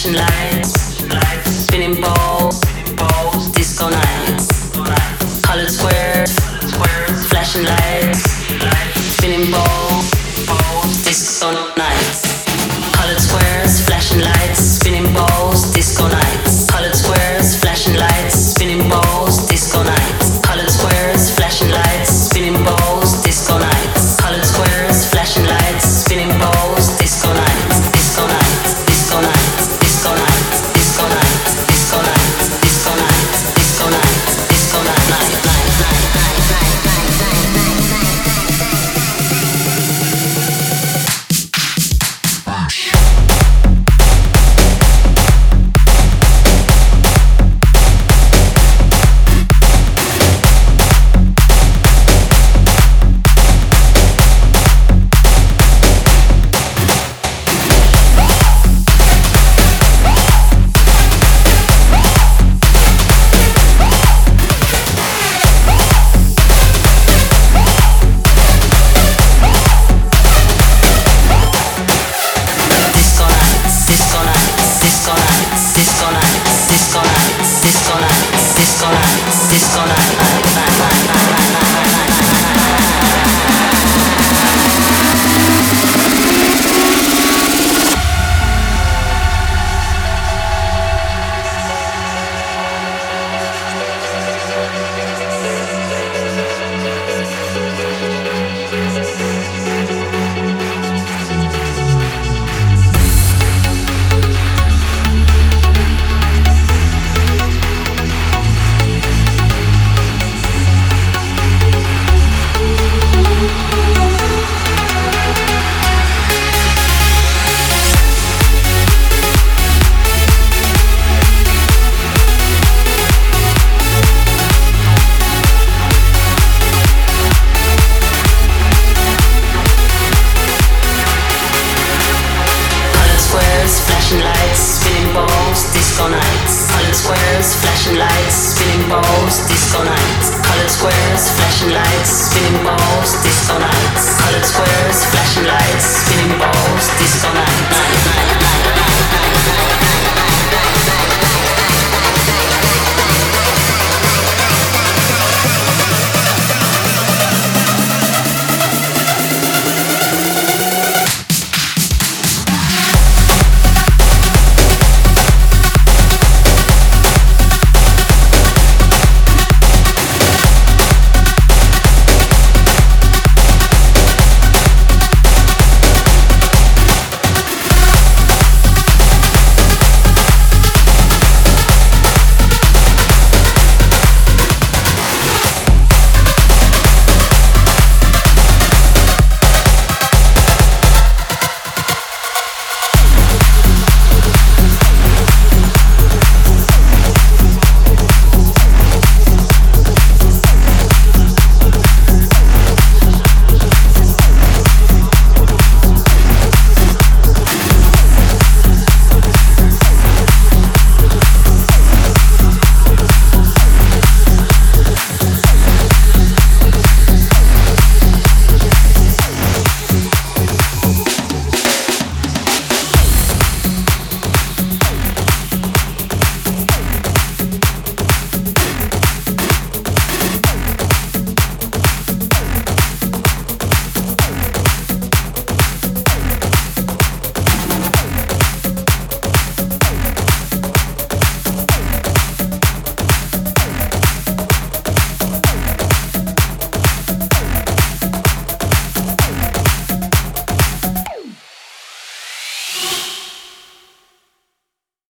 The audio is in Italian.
flashing lights, spinning balls, disco nights, colored squares, flashing lights, spinning balls, disco nights, colored squares, flashing lights, spinning balls, disco nights, colored squares, flashing lights, spinning balls, disco nights, colored squares, flashing lights, spinning balls, disco nights, colored squares, flashing lights, spinning balls, disco nights, disco nights, disco nights, disco nights, disco nights, disco nights, disco nights, disco nights, disco nights, night, night, night, night, night, night, night, night, night. Disco nights, colored squares, flashing lights, spinning balls, disco nights.